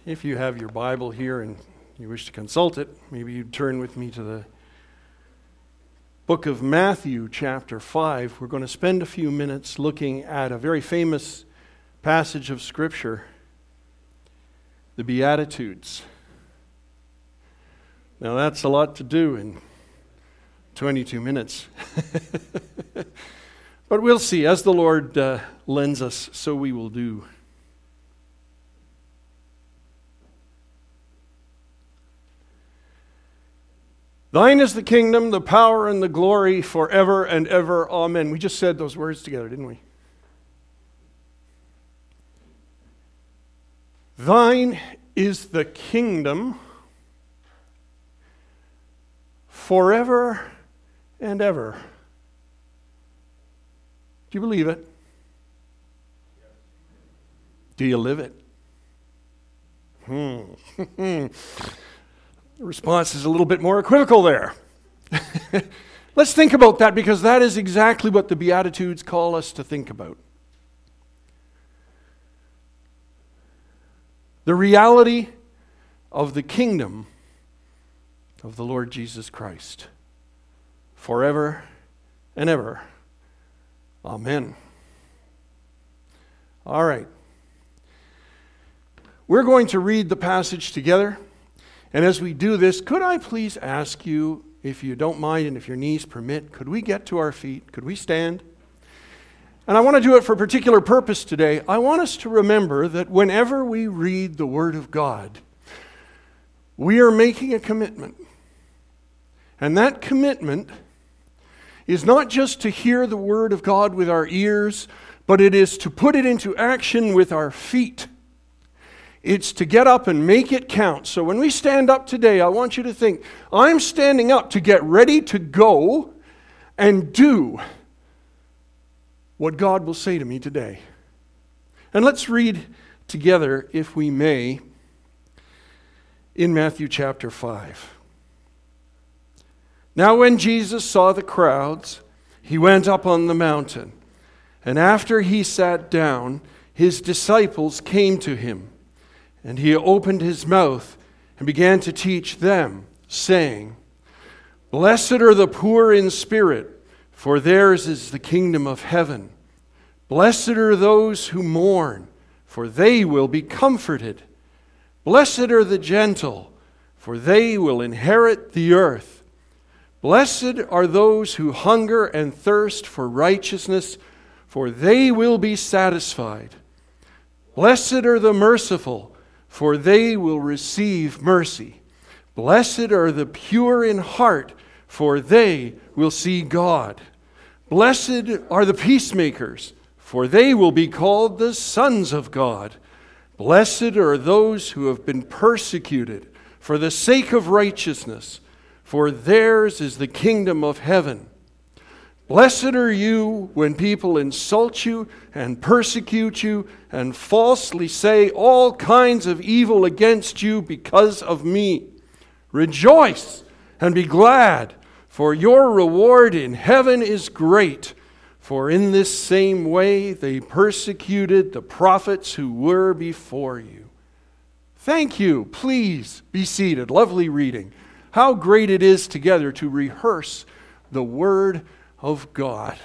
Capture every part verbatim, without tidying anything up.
If you have your Bible here and you wish to consult it, maybe you'd turn with me to the book of Matthew, chapter five. We're going to spend a few minutes looking at a very famous passage of Scripture, the Beatitudes. Now that's a lot to do in twenty-two minutes. But we'll see. As the Lord uh, lends us, so we will do. Thine is the kingdom, the power, and the glory forever and ever. Amen. We just said those words together, didn't we? Thine is the kingdom forever and ever. Do you believe it? Do you live it? Hmm. The response is a little bit more equivocal there. Let's think about that, because that is exactly what the Beatitudes call us to think about. The reality of the kingdom of the Lord Jesus Christ, forever and ever. Amen. All right. We're going to read the passage together. And as we do this, could I please ask you, if you don't mind and if your knees permit, could we get to our feet? Could we stand? And I want to do it for a particular purpose today. I want us to remember that whenever we read the Word of God, we are making a commitment. And that commitment is not just to hear the Word of God with our ears, but it is to put it into action with our feet. It's to get up and make it count. So when we stand up today, I want you to think, I'm standing up to get ready to go and do what God will say to me today. And let's read together, if we may, in Matthew chapter five. Now when Jesus saw the crowds, he went up on the mountain. And after he sat down, his disciples came to him. And he opened his mouth and began to teach them, saying, Blessed are the poor in spirit, for theirs is the kingdom of heaven. Blessed are those who mourn, for they will be comforted. Blessed are the gentle, for they will inherit the earth. Blessed are those who hunger and thirst for righteousness, for they will be satisfied. Blessed are the merciful, for they will receive mercy. Blessed are the pure in heart, for they will see God. Blessed are the peacemakers, for they will be called the sons of God. Blessed are those who have been persecuted for the sake of righteousness, for theirs is the kingdom of heaven. Blessed are you when people insult you and persecute you and falsely say all kinds of evil against you because of me. Rejoice and be glad, for your reward in heaven is great. For in this same way they persecuted the prophets who were before you. Thank you. Please be seated. Lovely reading. How great it is together to rehearse the Word of God.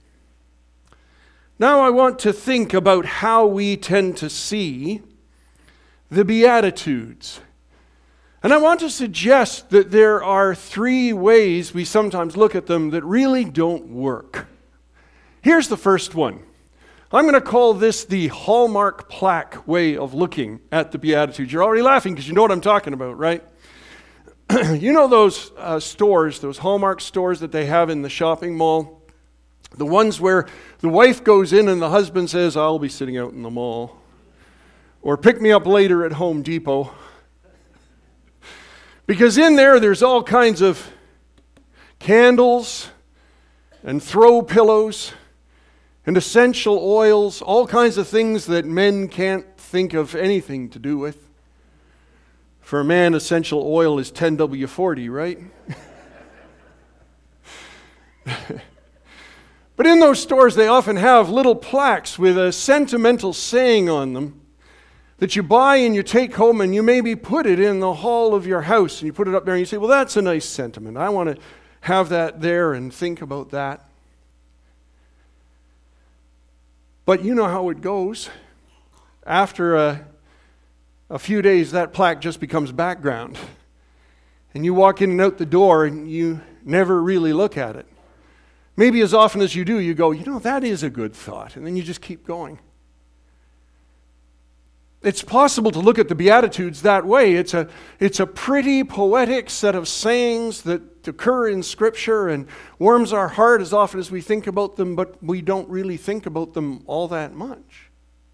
Now I want to think about how we tend to see the Beatitudes. And I want to suggest that there are three ways we sometimes look at them that really don't work. Here's the first one. I'm going to call this the Hallmark plaque way of looking at the Beatitudes. You're already laughing because you know what I'm talking about, right? You know those uh, stores, those Hallmark stores that they have in the shopping mall? The ones where the wife goes in and the husband says, I'll be sitting out in the mall. Or pick me up later at Home Depot. Because in there, there's all kinds of candles and throw pillows and essential oils, all kinds of things that men can't think of anything to do with. For a man, essential oil is ten W forty, right? But in those stores, they often have little plaques with a sentimental saying on them that you buy and you take home and you maybe put it in the hall of your house and you put it up there and you say, well, that's a nice sentiment. I want to have that there and think about that. But you know how it goes. After a, a few days, that plaque just becomes background. And you walk in and out the door and you never really look at it. Maybe as often as you do, you go, you know, that is a good thought. And then you just keep going. It's possible to look at the Beatitudes that way. It's a, it's a pretty poetic set of sayings that occur in Scripture and warms our heart as often as we think about them, but we don't really think about them all that much.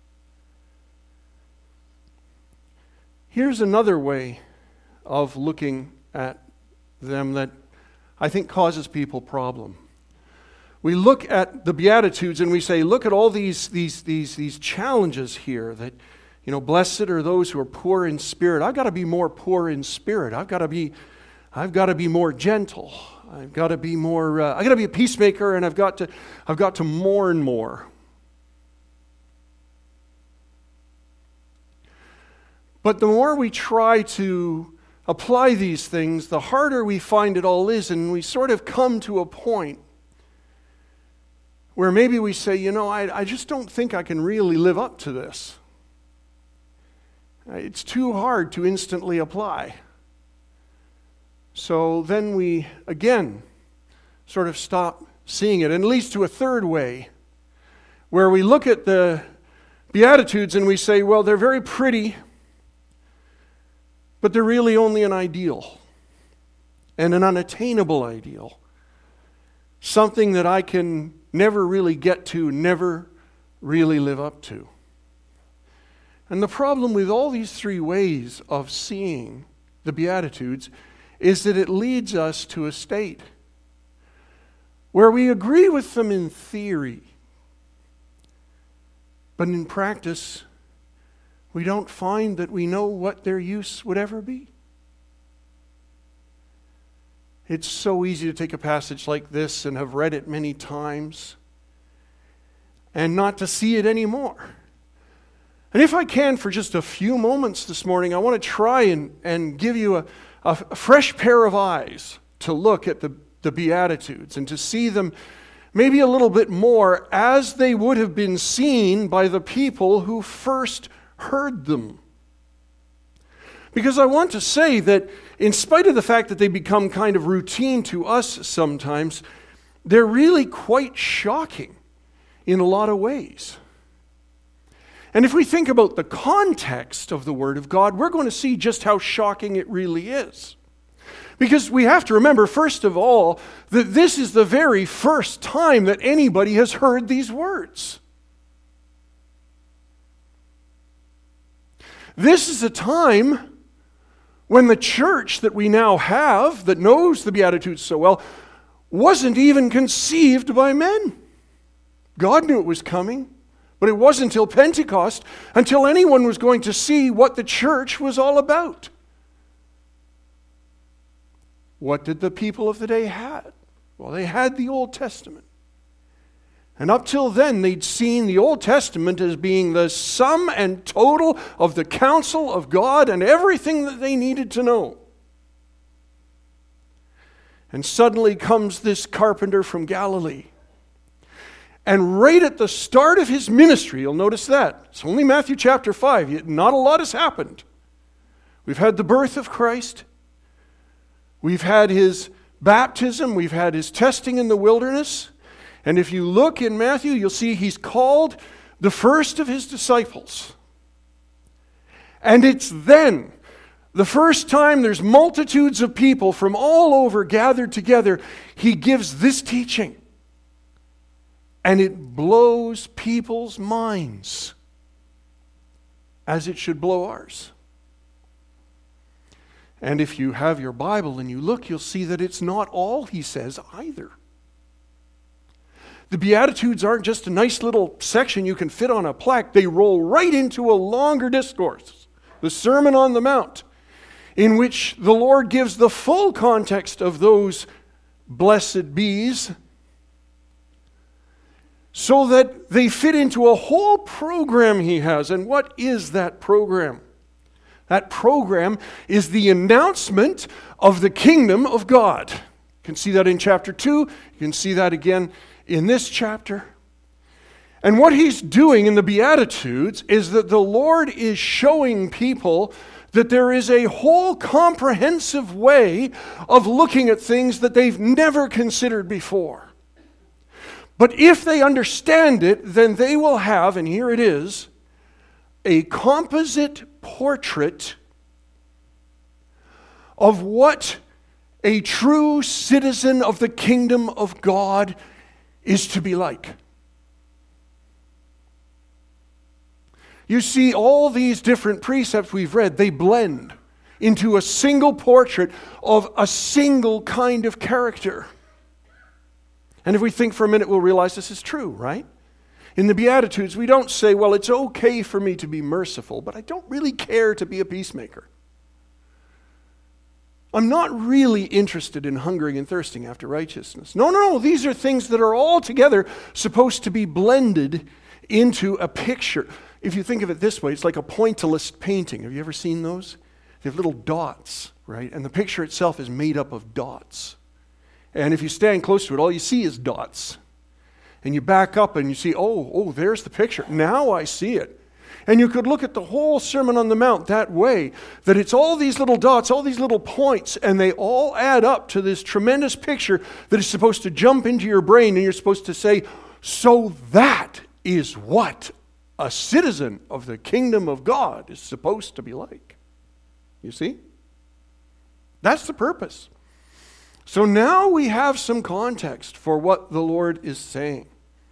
Here's another way of looking at them that I think causes people problem. We look at the Beatitudes and we say, look at all these, these, these, these challenges here that, you know, blessed are those who are poor in spirit. I've got to be more poor in spirit. I've got to be, I've got to be more gentle. I've got to be more. Uh, I've got to be a peacemaker, and I've got to, I've got to mourn more. But the more we try to apply these things, the harder we find it all is, and we sort of come to a point where maybe we say, you know, I, I just don't think I can really live up to this. It's too hard to instantly apply. So then we, again, sort of stop seeing it. And it leads to a third way, where we look at the Beatitudes and we say, well, they're very pretty, but they're really only an ideal, and an unattainable ideal. Something that I can never really get to, never really live up to. And the problem with all these three ways of seeing the Beatitudes is that it leads us to a state where we agree with them in theory, but in practice, we don't find that we know what their use would ever be. It's so easy to take a passage like this and have read it many times and not to see it anymore. And if I can, for just a few moments this morning, I want to try and, and give you a, a fresh pair of eyes to look at the, the Beatitudes and to see them maybe a little bit more as they would have been seen by the people who first heard them. Because I want to say that in spite of the fact that they become kind of routine to us sometimes, they're really quite shocking in a lot of ways. And if we think about the context of the Word of God, we're going to see just how shocking it really is. Because we have to remember, first of all, that this is the very first time that anybody has heard these words. This is a time when the church that we now have, that knows the Beatitudes so well, wasn't even conceived by men. God knew it was coming. But it wasn't until Pentecost, until anyone was going to see what the church was all about. What did the people of the day have? Well, they had the Old Testament. And up till then, they'd seen the Old Testament as being the sum and total of the counsel of God and everything that they needed to know. And suddenly comes this carpenter from Galilee. And right at the start of his ministry, you'll notice that. It's only Matthew chapter five. Not a lot has happened. We've had the birth of Christ. We've had his baptism. We've had his testing in the wilderness. And if you look in Matthew, you'll see he's called the first of his disciples. And it's then, the first time there's multitudes of people from all over gathered together, he gives this teaching. And it blows people's minds, as it should blow ours. And if you have your Bible and you look, you'll see that it's not all he says either. The Beatitudes aren't just a nice little section you can fit on a plaque. They roll right into a longer discourse, the Sermon on the Mount, in which the Lord gives the full context of those blessed bees, so that they fit into a whole program he has. And what is that program? That program is the announcement of the kingdom of God. You can see that in chapter two. You can see that again in this chapter. And what he's doing in the Beatitudes is that the Lord is showing people that there is a whole comprehensive way of looking at things that they've never considered before. But if they understand it, then they will have, and here it is, a composite portrait of what a true citizen of the kingdom of God is to be like. You see, all these different precepts we've read, they blend into a single portrait of a single kind of character. And if we think for a minute, we'll realize this is true, right? In the Beatitudes, we don't say, well, it's okay for me to be merciful, but I don't really care to be a peacemaker. I'm not really interested in hungering and thirsting after righteousness. No, no, no. These are things that are all together supposed to be blended into a picture. If you think of it this way, it's like a pointillist painting. Have you ever seen those? They have little dots, right? And the picture itself is made up of dots. And if you stand close to it, all you see is dots. And you back up and you see, oh, oh, there's the picture. Now I see it. And you could look at the whole Sermon on the Mount that way, that it's all these little dots, all these little points, and they all add up to this tremendous picture that is supposed to jump into your brain, and you're supposed to say, so that is what a citizen of the kingdom of God is supposed to be like. You see? That's the purpose. So now we have some context for what the Lord is saying.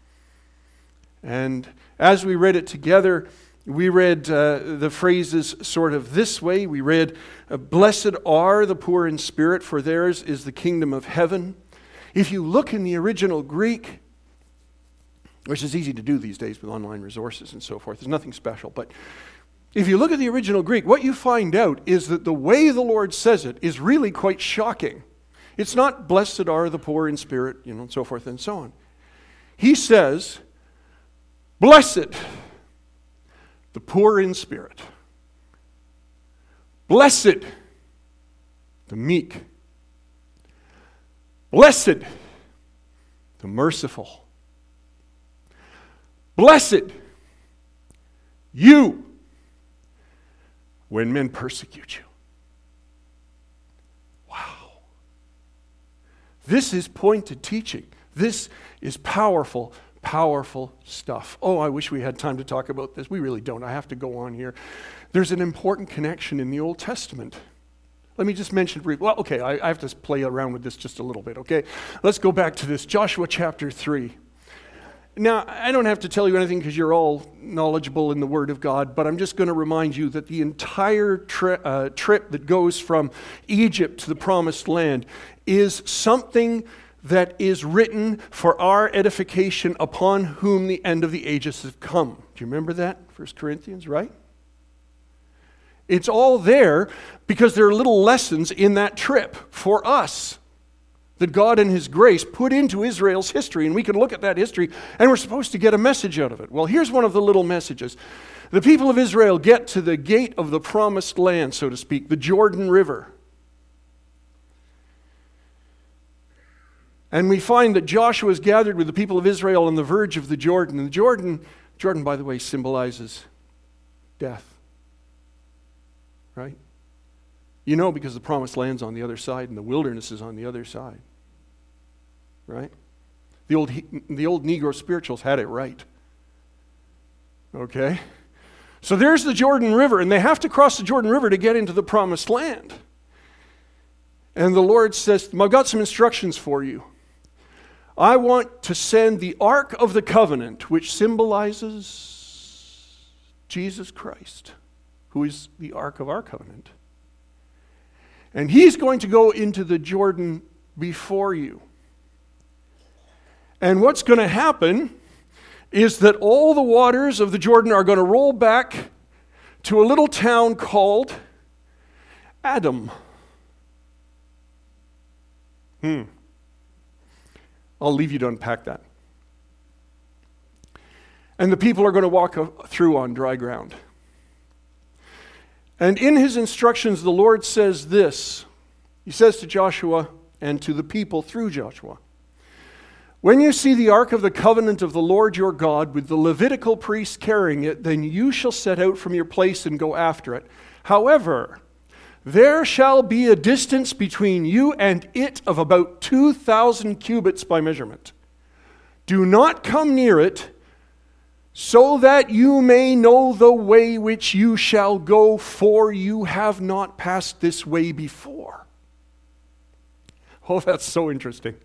And as we read it together, we read uh, the phrases sort of this way. We read, blessed are the poor in spirit, for theirs is the kingdom of heaven. If you look in the original Greek, which is easy to do these days with online resources and so forth, there's nothing special, but if you look at the original Greek, what you find out is that the way the Lord says it is really quite shocking. It's not blessed are the poor in spirit, you know, and so forth and so on. He says, blessed the poor in spirit. Blessed the meek. Blessed the merciful. Blessed you when men persecute you. This is pointed teaching. This is powerful, powerful stuff. Oh, I wish we had time to talk about this. We really don't. I have to go on here. There's an important connection in the Old Testament. Let me just mention briefly. Well, okay, I, I have to play around with this just a little bit, okay? Let's go back to this. Joshua chapter three. Now, I don't have to tell you anything because you're all knowledgeable in the Word of God, but I'm just going to remind you that the entire tri- uh, trip that goes from Egypt to the Promised Land is something that is written for our edification, upon whom the end of the ages have come. Do you remember that? First Corinthians, right? It's all there because there are little lessons in that trip for us that God in His grace put into Israel's history, and we can look at that history, and we're supposed to get a message out of it. Well, here's one of the little messages. The people of Israel get to the gate of the promised land, so to speak, the Jordan River. And we find that Joshua is gathered with the people of Israel on the verge of the Jordan. And the Jordan, Jordan, by the way, symbolizes death. Right? You know, because the promised land's on the other side and the wilderness is on the other side. Right? The old, the old Negro spirituals had it right. Okay? So there's the Jordan River, and they have to cross the Jordan River to get into the promised land. And the Lord says, I've got some instructions for you. I want to send the Ark of the Covenant, which symbolizes Jesus Christ, who is the Ark of our covenant. And He's going to go into the Jordan before you. And what's going to happen is that all the waters of the Jordan are going to roll back to a little town called Adam. Hmm. I'll leave you to unpack that. and the people are going to walk through on dry ground. And in his instructions, the Lord says this. He says to Joshua and to the people through Joshua, when you see the ark of the covenant of the Lord your God with the Levitical priests carrying it, then you shall set out from your place and go after it. However, there shall be a distance between you and it of about two thousand cubits by measurement. Do not come near it, so that you may know the way which you shall go, for you have not passed this way before. Oh, that's so interesting.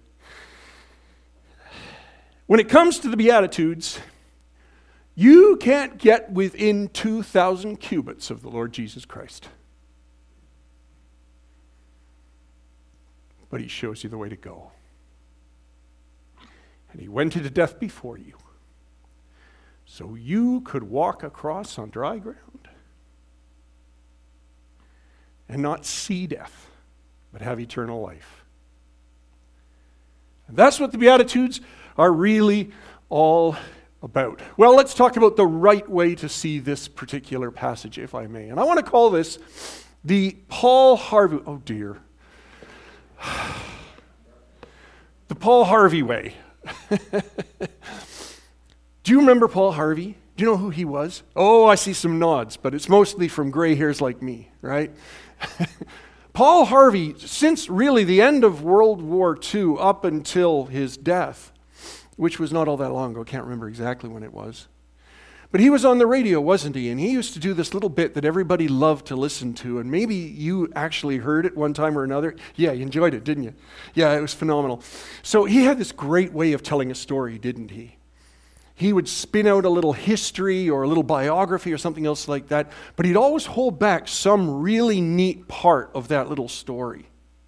When it comes to the Beatitudes, you can't get within two thousand cubits of the Lord Jesus Christ. But he shows you the way to go. And he went into death before you, so you could walk across on dry ground and not see death, but have eternal life. And that's what the Beatitudes are really all about. Well, let's talk about the right way to see this particular passage, if I may. And I want to call this the Paul Harvey, oh dear. The Paul Harvey way. Do you remember Paul Harvey? Do you know who he was? Oh, I see some nods, but it's mostly from gray hairs like me, right? Paul Harvey, since really the end of World War Two up until his death, which was not all that long ago, can't remember exactly when it was. But he was on the radio, wasn't he? And he used to do this little bit that everybody loved to listen to, and maybe you actually heard it one time or another. Yeah, you enjoyed it, didn't you? Yeah, it was phenomenal. So he had this great way of telling a story, didn't he? He would spin out a little history or a little biography or something else like that, but he'd always hold back some really neat part of that little story.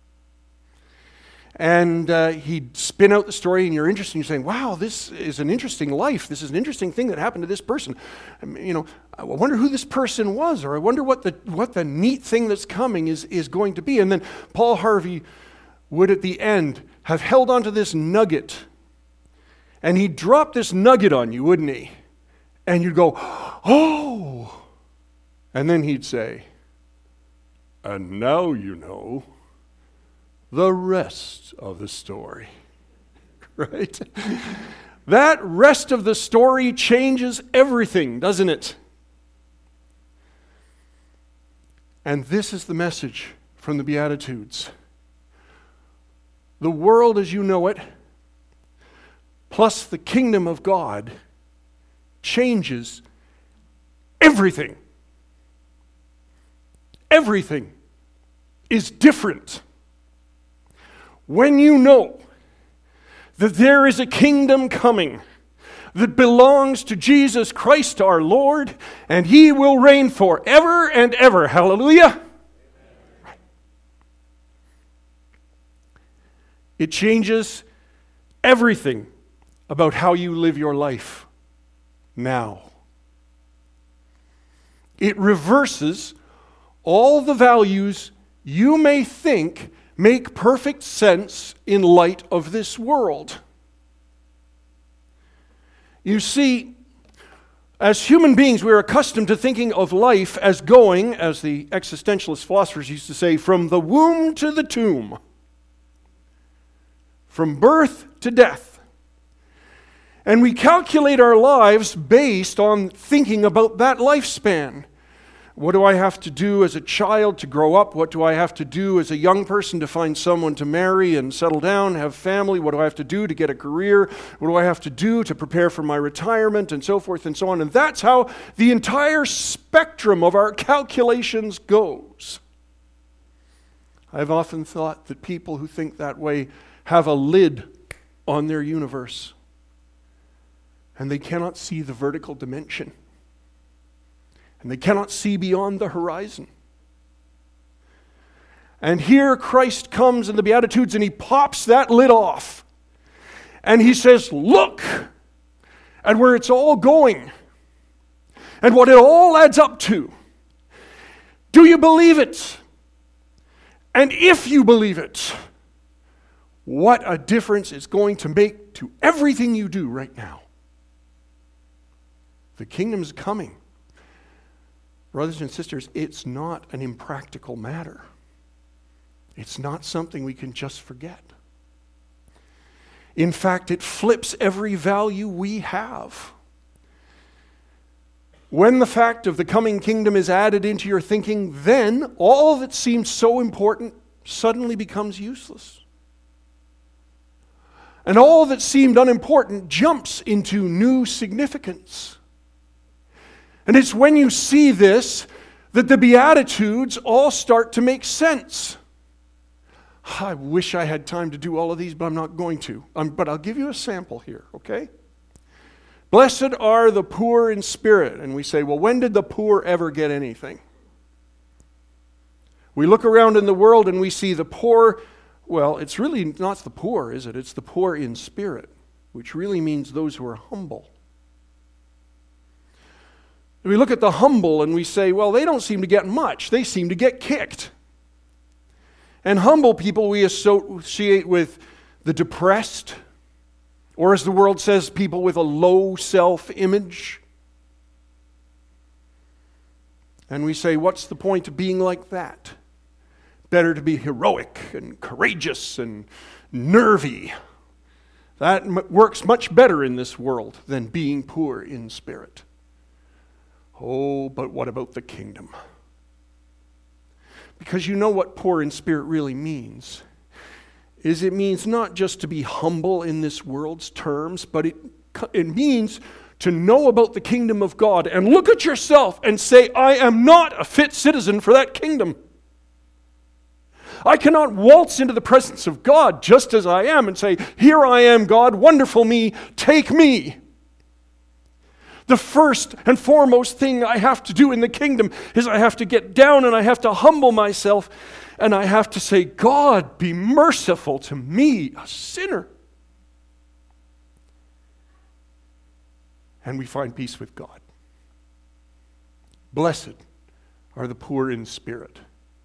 And uh, he'd spin out the story, and you're interested, and you're saying, wow, this is an interesting life. This is an interesting thing that happened to this person. I mean, you know, I wonder who this person was, or I wonder what the what the neat thing that's coming is, is going to be. And then Paul Harvey would, at the end, have held onto this nugget, and he'd drop this nugget on you, wouldn't he? And you'd go, oh! And then he'd say, and now you know the rest of the story, right? That rest of the story changes everything, doesn't it? And this is the message from the Beatitudes. The world as you know it, plus the kingdom of God, changes everything. Everything is different. When you know that there is a kingdom coming that belongs to Jesus Christ our Lord, and he will reign forever and ever. Hallelujah. Right. It changes everything about how you live your life now. It reverses all the values you may think make perfect sense in light of this world. You see, as human beings, we're accustomed to thinking of life as going, as the existentialist philosophers used to say, from the womb to the tomb, from birth to death. And we calculate our lives based on thinking about that lifespan. What do I have to do as a child to grow up? What do I have to do as a young person to find someone to marry and settle down, have family? What do I have to do to get a career? What do I have to do to prepare for my retirement, and so forth and so on? And that's how the entire spectrum of our calculations goes. I've often thought that people who think that way have a lid on their universe, and they cannot see the vertical dimension. And they cannot see beyond the horizon. And here Christ comes in the Beatitudes and he pops that lid off. And he says, look at where it's all going and what it all adds up to. Do you believe it? And if you believe it, what a difference it's going to make to everything you do right now. The kingdom's coming. Brothers and sisters, it's not an impractical matter. It's not something we can just forget. In fact, it flips every value we have. When the fact of the coming kingdom is added into your thinking, then all that seemed so important suddenly becomes useless. And all that seemed unimportant jumps into new significance. And it's when you see this that the Beatitudes all start to make sense. I wish I had time to do all of these, but I'm not going to. Um, but I'll give you a sample here, okay? Blessed are the poor in spirit. And we say, well, when did the poor ever get anything? We look around in the world and we see the poor. Well, it's really not the poor, is it? It's the poor in spirit, which really means those who are humble. We look at the humble and we say, well, they don't seem to get much. They seem to get kicked. And humble people we associate with the depressed, or as the world says, people with a low self-image. And we say, what's the point of being like that? Better to be heroic and courageous and nervy. That m- works much better in this world than being poor in spirit. Oh, but what about the kingdom? Because you know what poor in spirit really means. Is it means not just to be humble in this world's terms, but it, it means to know about the kingdom of God and look at yourself and say, I am not a fit citizen for that kingdom. I cannot waltz into the presence of God just as I am and say, here I am, God, wonderful me, take me. The first and foremost thing I have to do in the kingdom is I have to get down and I have to humble myself and I have to say, God, be merciful to me, a sinner. And we find peace with God. Blessed are the poor in spirit.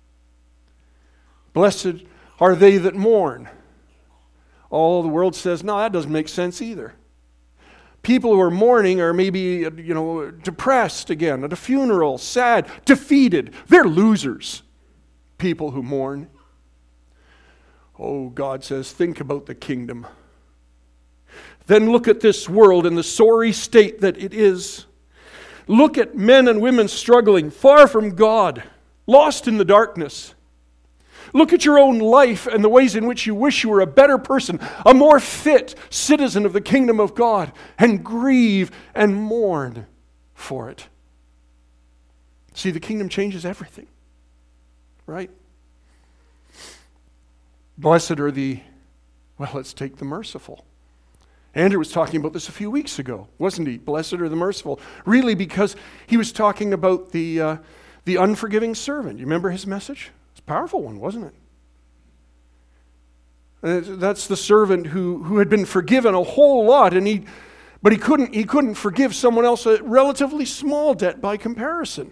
Blessed are they that mourn. Oh, the world says, no, that doesn't make sense either. People who are mourning are maybe, you know, depressed again, at a funeral, sad, defeated. They're losers, people who mourn. Oh, God says, think about the kingdom. Then look at this world and the sorry state that it is. Look at men and women struggling, far from God, lost in the darkness. Look at your own life and the ways in which you wish you were a better person, a more fit citizen of the kingdom of God, and grieve and mourn for it. See, the kingdom changes everything, right? Blessed are the, well, let's take the merciful. Andrew was talking about this a few weeks ago, wasn't he? Blessed are the merciful. Really, because he was talking about the, uh, the unforgiving servant. You remember his message? Powerful one, wasn't it? And that's the servant who, who had been forgiven a whole lot, and he, but he couldn't he couldn't forgive someone else a relatively small debt by comparison.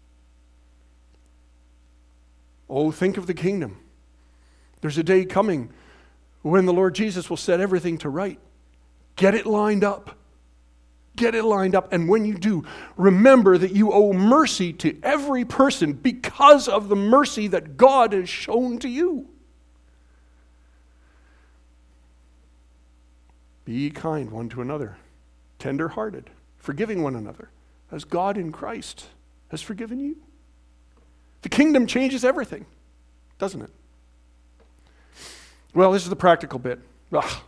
Oh, think of the kingdom. There's a day coming when the Lord Jesus will set everything to right. Get it lined up. Get it lined up. And when you do, remember that you owe mercy to every person because of the mercy that God has shown to you. Be kind one to another, tender-hearted, forgiving one another, as God in Christ has forgiven you. The kingdom changes everything, doesn't it? Well, this is the practical bit. Ugh.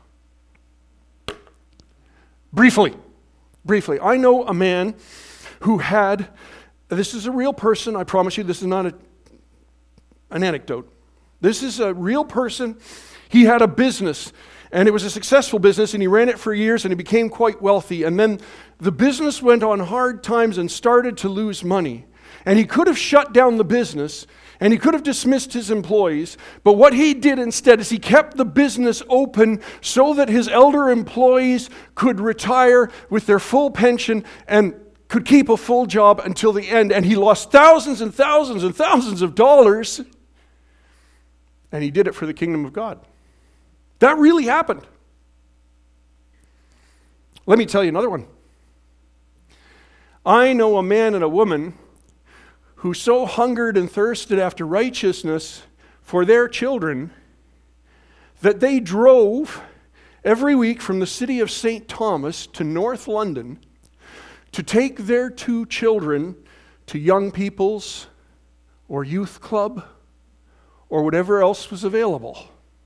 Briefly. Briefly, I know a man who had, this is a real person, I promise you, this is not a, an anecdote. This is a real person. He had a business, and it was a successful business, and he ran it for years, and he became quite wealthy. And then the business went on hard times and started to lose money. And he could have shut down the business, and he could have dismissed his employees, but what he did instead is he kept the business open so that his elder employees could retire with their full pension and could keep a full job until the end. And he lost thousands and thousands and thousands of dollars, and he did it for the kingdom of God. That really happened. Let me tell you another one. I know a man and a woman who so hungered and thirsted after righteousness for their children that they drove every week from the city of Saint Thomas to North London to take their two children to young people's or youth club or whatever else was available.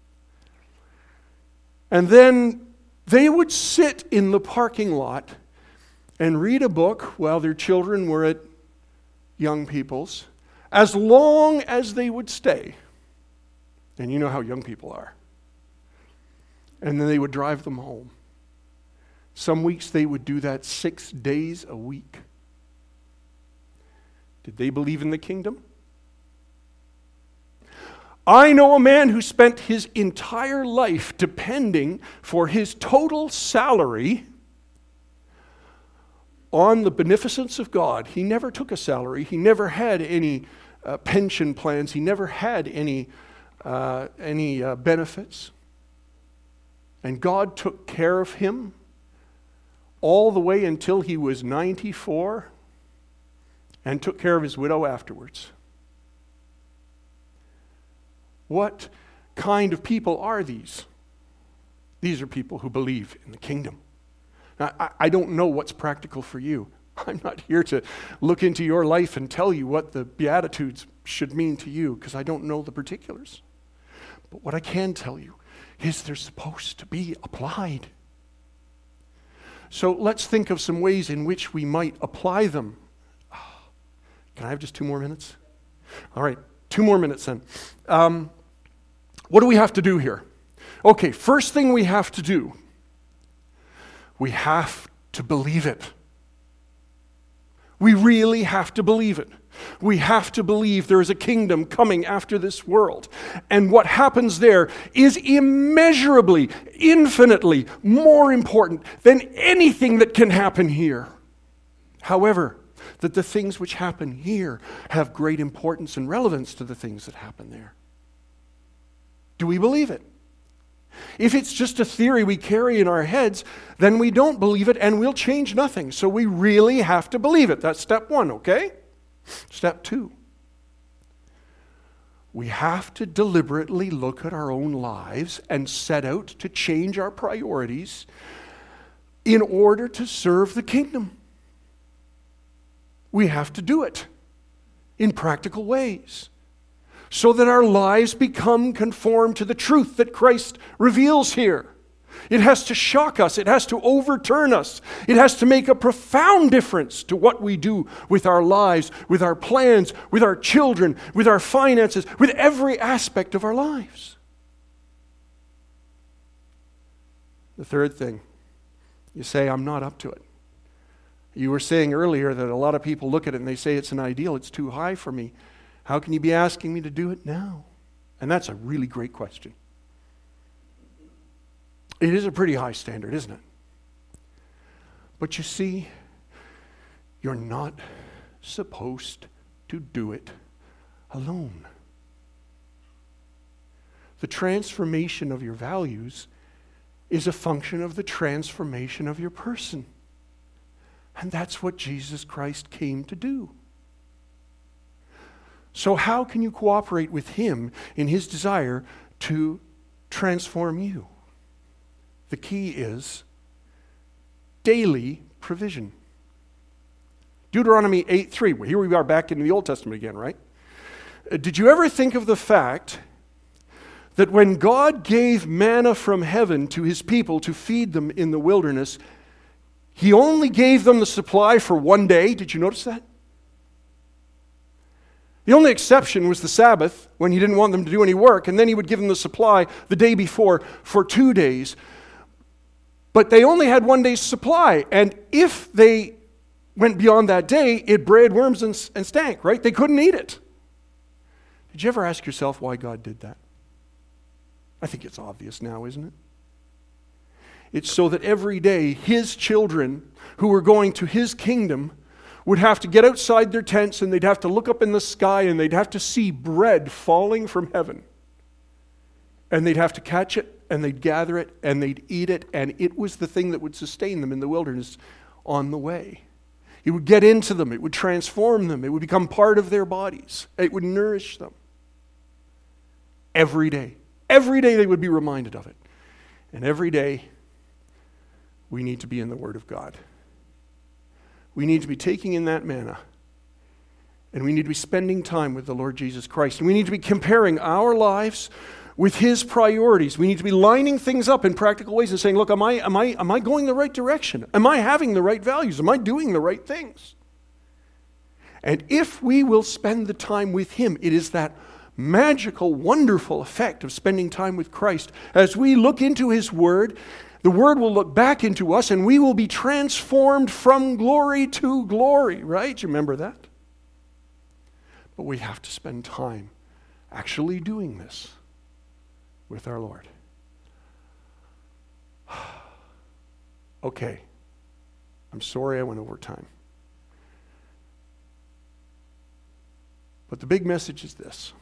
And then they would sit in the parking lot and read a book while their children were at young people's, as long as they would stay. And you know how young people are. And then they would drive them home. Some weeks they would do that six days a week. Did they believe in the kingdom? I know a man who spent his entire life depending for his total salary on the beneficence of God. He never took a salary. He never had any uh, pension plans. He never had any, uh, any uh, benefits. And God took care of him all the way until he was ninety-four and took care of his widow afterwards. What kind of people are these? These are people who believe in the kingdom. Now, I, I don't know what's practical for you. I'm not here to look into your life and tell you what the Beatitudes should mean to you, because I don't know the particulars. But what I can tell you is they're supposed to be applied. So let's think of some ways in which we might apply them. Can I have just two more minutes? All right, two more minutes then. Um, what do we have to do here? Okay, first thing we have to do, we have to believe it. We really have to believe it. We have to believe there is a kingdom coming after this world. And what happens there is immeasurably, infinitely more important than anything that can happen here. However, that the things which happen here have great importance and relevance to the things that happen there. Do we believe it? If it's just a theory we carry in our heads, then we don't believe it and we'll change nothing. So we really have to believe it. That's step one, okay? Step two. We have to deliberately look at our own lives and set out to change our priorities in order to serve the kingdom. We have to do it in practical ways so that our lives become conformed to the truth that Christ reveals here. It has to shock us. It has to overturn us. It has to make a profound difference to what we do with our lives, with our plans, with our children, with our finances, with every aspect of our lives. The third thing, you say, I'm not up to it. You were saying earlier that a lot of people look at it and they say it's an ideal, it's too high for me. How can you be asking me to do it now? And that's a really great question. It is a pretty high standard, isn't it? But you see, you're not supposed to do it alone. The transformation of your values is a function of the transformation of your person. And that's what Jesus Christ came to do. So how can you cooperate with him in his desire to transform you? The key is daily provision. Deuteronomy eight three. Well, here we are back in the Old Testament again, right? Did you ever think of the fact that when God gave manna from heaven to his people to feed them in the wilderness, he only gave them the supply for one day? Did you notice that? The only exception was the Sabbath, when he didn't want them to do any work, and then he would give them the supply the day before for two days. But they only had one day's supply, and if they went beyond that day, it bred worms and, and stank, right? They couldn't eat it. Did you ever ask yourself why God did that? I think it's obvious now, isn't it? It's so that every day his children who were going to his kingdom would have to get outside their tents and they'd have to look up in the sky and they'd have to see bread falling from heaven. And they'd have to catch it and they'd gather it and they'd eat it, and it was the thing that would sustain them in the wilderness on the way. It would get into them. It would transform them. It would become part of their bodies. It would nourish them. Every day. Every day they would be reminded of it. And every day we need to be in the Word of God. We need to be taking in that manna. And we need to be spending time with the Lord Jesus Christ. And we need to be comparing our lives with His priorities. We need to be lining things up in practical ways and saying, look, am I, am I, am I going the right direction? Am I having the right values? Am I doing the right things? And if we will spend the time with Him, it is that magical, wonderful effect of spending time with Christ. As we look into His Word, the Word will look back into us and we will be transformed from glory to glory, right? You remember that? But we have to spend time actually doing this with our Lord. Okay. I'm sorry I went over time. But the big message is this.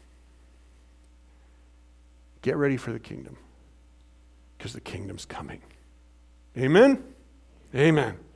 Get ready for the kingdom, because the kingdom's coming. Amen? Amen.